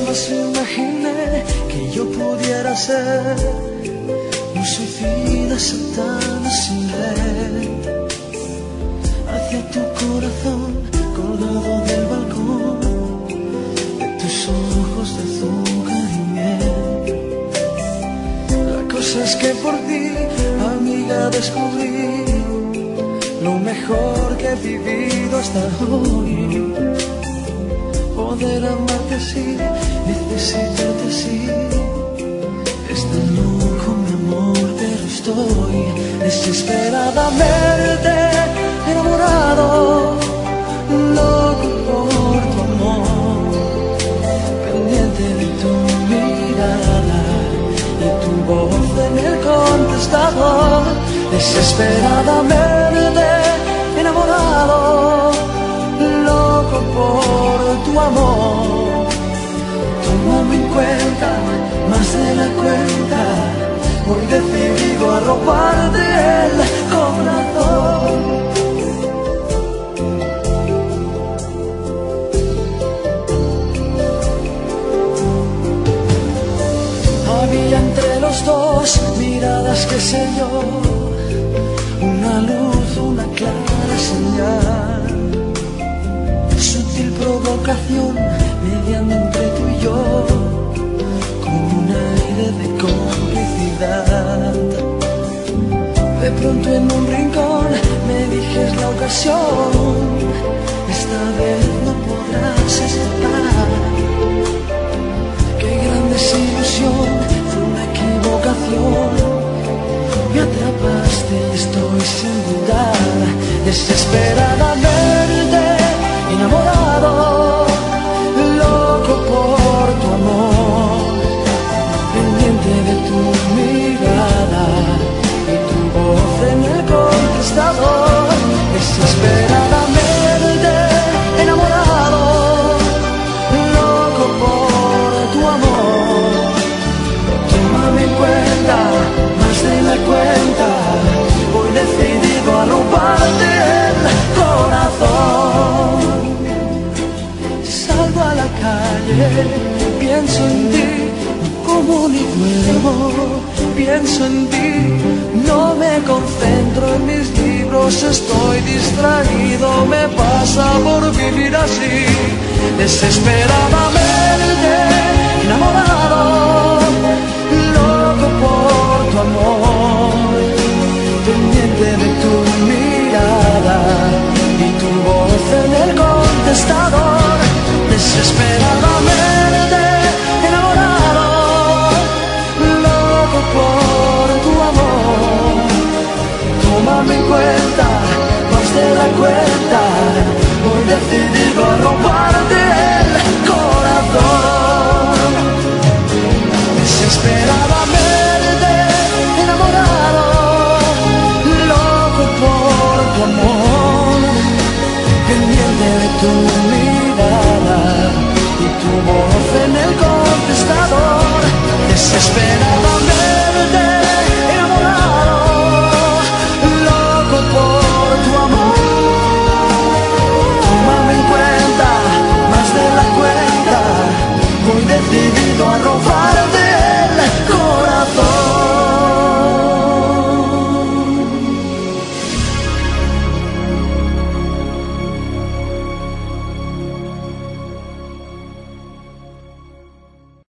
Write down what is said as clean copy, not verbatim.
Jamás imaginé que yo pudiera ser un suicida Satanás sin red. Hacia tu corazón colgado del balcón, de tus ojos de azúcar y miel. La cosa es que por ti, amiga, descubrí lo mejor que he vivido hasta hoy. Poder amarte así, necesitarte así. Es tan loco mi amor, pero estoy desesperadamente enamorado, loco por tu amor, pendiente de tu mirada y tu voz en el contestador. Desesperadamente enamorado, loco por tu amor. Tómame en cuenta, más de la cuenta, voy decidido a robarte el corazón. Había entre los dos miradas, qué sé yo, una luz, una clara señal, sutil provocación mediando entre tú y yo, con un aire de complicidad. De pronto en un rincón me dije es la ocasión, esta vez no podrás escapar. Qué gran desilusión, fue una equivocación. Me atrapaste y estoy sin dudar, desesperadamente enamorado, loco por tu amor, pendiente de tu mirada y tu voz en el contestador. Desesperadamente enamorado, loco por tu amor. Tómame en cuenta, más de la cuenta, voy decidido a robarte el corazón. Salgo a la calle, pienso en ti, como ni duermo, pienso en ti, no me concentro en mis libros, estoy distraído, me pasa por vivir así, desesperadamente enamorado.